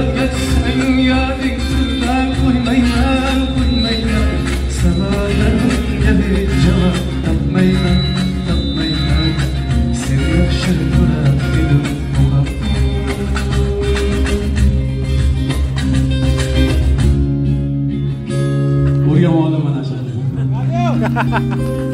ketsang yading tırnak koymayman Sabahlarımga hech javob topmayman Sen yaxshi ko'rar edim o'rganib olaman mana shu